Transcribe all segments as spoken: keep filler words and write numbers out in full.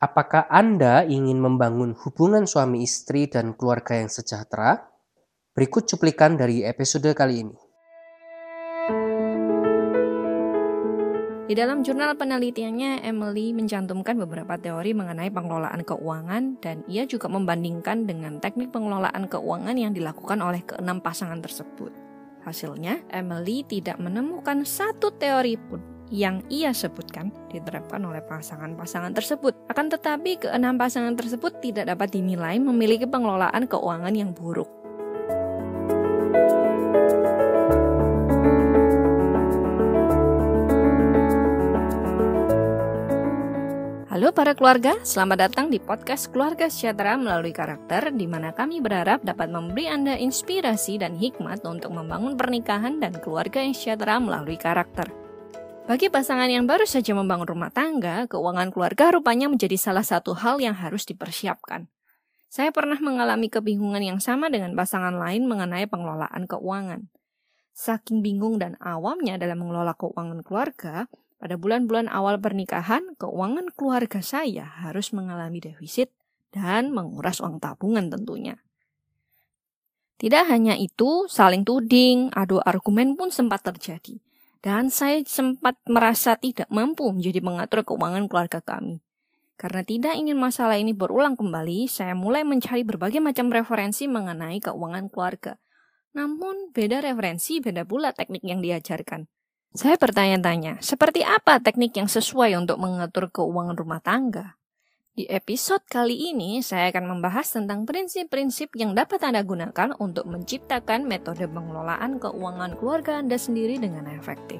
Apakah Anda ingin membangun hubungan suami istri dan keluarga yang sejahtera? Berikut cuplikan dari episode kali ini. Di dalam jurnal penelitiannya, Emily mencantumkan beberapa teori mengenai pengelolaan keuangan dan ia juga membandingkan dengan teknik pengelolaan keuangan yang dilakukan oleh keenam pasangan tersebut. Hasilnya, Emily tidak menemukan satu teori pun yang ia sebutkan diterapkan oleh pasangan-pasangan tersebut. Akan tetapi, keenam pasangan tersebut tidak dapat dinilai memiliki pengelolaan keuangan yang buruk. Halo para keluarga, selamat datang di podcast Keluarga Sejahtera melalui karakter, di mana kami berharap dapat memberi Anda inspirasi dan hikmat untuk membangun pernikahan dan keluarga yang sejahtera melalui karakter. Bagi pasangan yang baru saja membangun rumah tangga, keuangan keluarga rupanya menjadi salah satu hal yang harus dipersiapkan. Saya pernah mengalami kebingungan yang sama dengan pasangan lain mengenai pengelolaan keuangan. Saking bingung dan awamnya dalam mengelola keuangan keluarga, pada bulan-bulan awal pernikahan, keuangan keluarga saya harus mengalami defisit dan menguras uang tabungan tentunya. Tidak hanya itu, saling tuding, adu argumen pun sempat terjadi. Dan saya sempat merasa tidak mampu menjadi pengatur keuangan keluarga kami. Karena tidak ingin masalah ini berulang kembali, saya mulai mencari berbagai macam referensi mengenai keuangan keluarga. Namun, beda referensi, beda pula teknik yang diajarkan. Saya bertanya-tanya, seperti apa teknik yang sesuai untuk mengatur keuangan rumah tangga? Di episode kali ini, saya akan membahas tentang prinsip-prinsip yang dapat Anda gunakan untuk menciptakan metode pengelolaan keuangan keluarga Anda sendiri dengan efektif.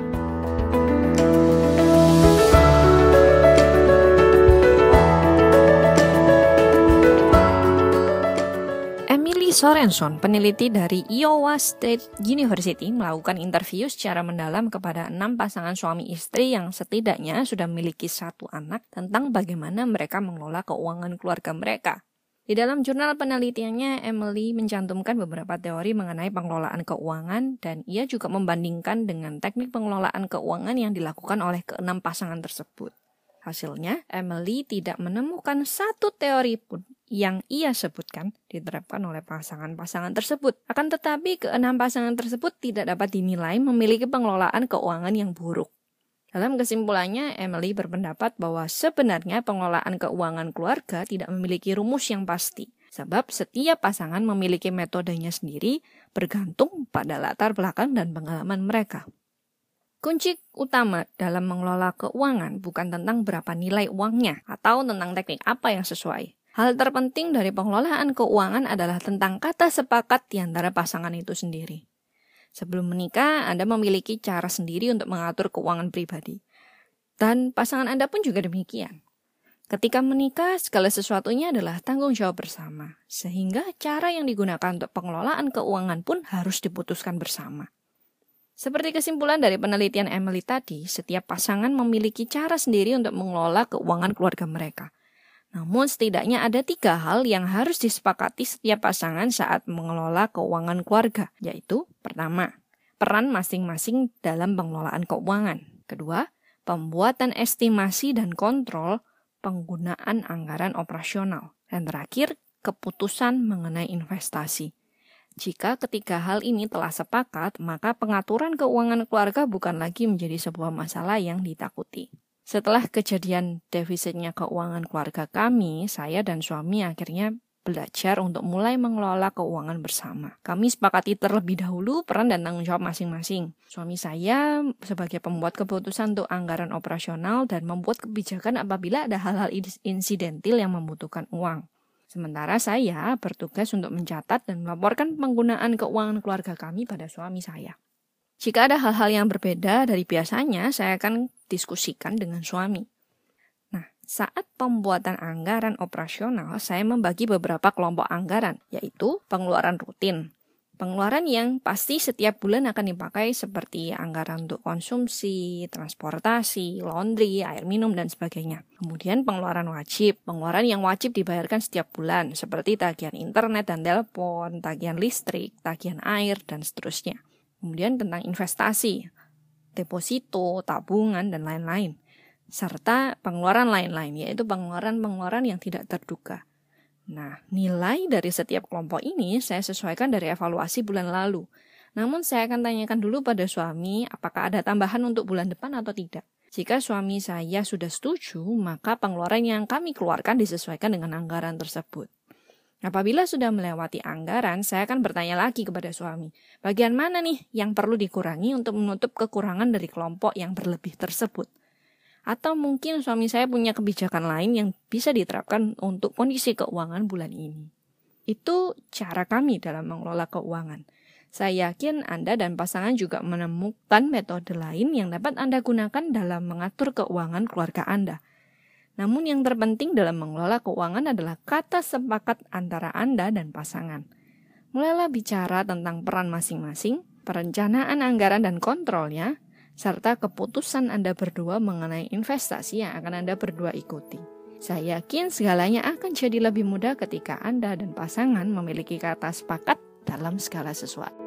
Emily Sorenson, peneliti dari Iowa State University, melakukan interview secara mendalam kepada enam pasangan suami istri yang setidaknya sudah memiliki satu anak tentang bagaimana mereka mengelola keuangan keluarga mereka. Di dalam jurnal penelitiannya, Emily mencantumkan beberapa teori mengenai pengelolaan keuangan dan ia juga membandingkan dengan teknik pengelolaan keuangan yang dilakukan oleh keenam pasangan tersebut. Hasilnya, Emily tidak menemukan satu teori pun yang ia sebutkan diterapkan oleh pasangan-pasangan tersebut. Akan tetapi, keenam pasangan tersebut tidak dapat dinilai memiliki pengelolaan keuangan yang buruk. Dalam kesimpulannya, Emily berpendapat bahwa sebenarnya pengelolaan keuangan keluarga tidak memiliki rumus yang pasti. Sebab setiap pasangan memiliki metodenya sendiri bergantung pada latar belakang dan pengalaman mereka. Kunci utama dalam mengelola keuangan bukan tentang berapa nilai uangnya atau tentang teknik apa yang sesuai. Hal terpenting dari pengelolaan keuangan adalah tentang kata sepakat di antara pasangan itu sendiri. Sebelum menikah, Anda memiliki cara sendiri untuk mengatur keuangan pribadi. Dan pasangan Anda pun juga demikian. Ketika menikah, segala sesuatunya adalah tanggung jawab bersama. Sehingga cara yang digunakan untuk pengelolaan keuangan pun harus diputuskan bersama. Seperti kesimpulan dari penelitian Emily tadi, setiap pasangan memiliki cara sendiri untuk mengelola keuangan keluarga mereka. Namun setidaknya ada tiga hal yang harus disepakati setiap pasangan saat mengelola keuangan keluarga, yaitu pertama, peran masing-masing dalam pengelolaan keuangan. Kedua, pembuatan estimasi dan kontrol penggunaan anggaran operasional. Dan terakhir, keputusan mengenai investasi. Jika ketiga hal ini telah sepakat, maka pengaturan keuangan keluarga bukan lagi menjadi sebuah masalah yang ditakuti. Setelah kejadian defisitnya keuangan keluarga kami, saya dan suami akhirnya belajar untuk mulai mengelola keuangan bersama. Kami sepakati terlebih dahulu peran dan tanggung jawab masing-masing. Suami saya sebagai pembuat keputusan untuk anggaran operasional dan membuat kebijakan apabila ada hal-hal insidentil yang membutuhkan uang. Sementara saya bertugas untuk mencatat dan melaporkan penggunaan keuangan keluarga kami pada suami saya. Jika ada hal-hal yang berbeda dari biasanya, saya akan diskusikan dengan suami. Nah, saat pembuatan anggaran operasional, saya membagi beberapa kelompok anggaran, yaitu pengeluaran rutin. Pengeluaran yang pasti setiap bulan akan dipakai seperti anggaran untuk konsumsi, transportasi, laundry, air minum, dan sebagainya. Kemudian pengeluaran wajib, pengeluaran yang wajib dibayarkan setiap bulan seperti tagihan internet dan telepon, tagihan listrik, tagihan air, dan seterusnya. Kemudian tentang investasi, deposito, tabungan, dan lain-lain. serta pengeluaran lain-lain, yaitu pengeluaran-pengeluaran yang tidak terduga. Nah, nilai dari setiap kelompok ini saya sesuaikan dari evaluasi bulan lalu. Namun saya akan tanyakan dulu pada suami apakah ada tambahan untuk bulan depan atau tidak. Jika suami saya sudah setuju, maka pengeluaran yang kami keluarkan disesuaikan dengan anggaran tersebut. Apabila sudah melewati anggaran, saya akan bertanya lagi kepada suami, bagian mana nih yang perlu dikurangi untuk menutup kekurangan dari kelompok yang berlebih tersebut. Atau mungkin suami saya punya kebijakan lain yang bisa diterapkan untuk kondisi keuangan bulan ini. Itu cara kami dalam mengelola keuangan. Saya yakin Anda dan pasangan juga menemukan metode lain yang dapat Anda gunakan dalam mengatur keuangan keluarga Anda. Namun yang terpenting dalam mengelola keuangan adalah kata sepakat antara Anda dan pasangan. Mulailah bicara tentang peran masing-masing, perencanaan anggaran dan kontrolnya, serta keputusan Anda berdua mengenai investasi yang akan Anda berdua ikuti. Saya yakin segalanya akan jadi lebih mudah ketika Anda dan pasangan memiliki kata sepakat dalam segala sesuatu.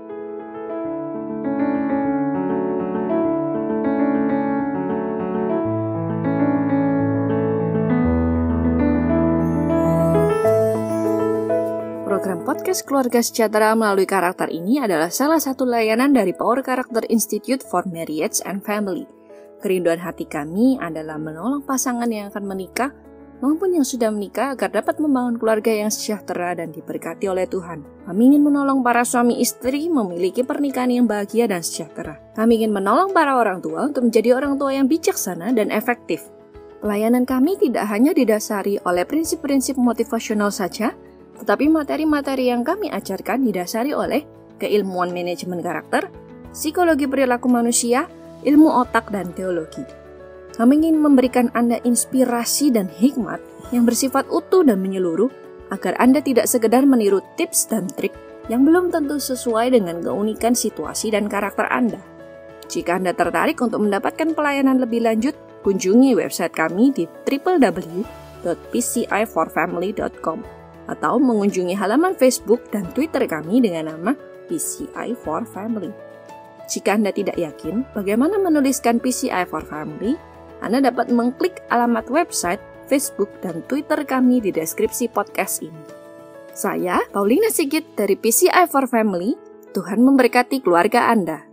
Program Podcast Keluarga Sejahtera melalui karakter ini adalah salah satu layanan dari Power Character Institute for Marriage and Family. Kerinduan hati kami adalah menolong pasangan yang akan menikah maupun yang sudah menikah agar dapat membangun keluarga yang sejahtera dan diberkati oleh Tuhan. Kami ingin menolong para suami istri memiliki pernikahan yang bahagia dan sejahtera. Kami ingin menolong para orang tua untuk menjadi orang tua yang bijaksana dan efektif. Pelayanan kami tidak hanya didasari oleh prinsip-prinsip motivasional saja, tetapi materi-materi yang kami ajarkan didasari oleh keilmuan manajemen karakter, psikologi perilaku manusia, ilmu otak, dan teologi. Kami ingin memberikan Anda inspirasi dan hikmat yang bersifat utuh dan menyeluruh agar Anda tidak sekedar meniru tips dan trik yang belum tentu sesuai dengan keunikan situasi dan karakter Anda. Jika Anda tertarik untuk mendapatkan pelayanan lebih lanjut, kunjungi website kami di w w w dot p c i for family dot com atau mengunjungi halaman Facebook dan Twitter kami dengan nama P C I for Family. Jika Anda tidak yakin bagaimana menuliskan P C I for Family, Anda dapat mengklik alamat website, Facebook, dan Twitter kami di deskripsi podcast ini. Saya, Paulina Sigit dari P C I for Family. Tuhan memberkati keluarga Anda.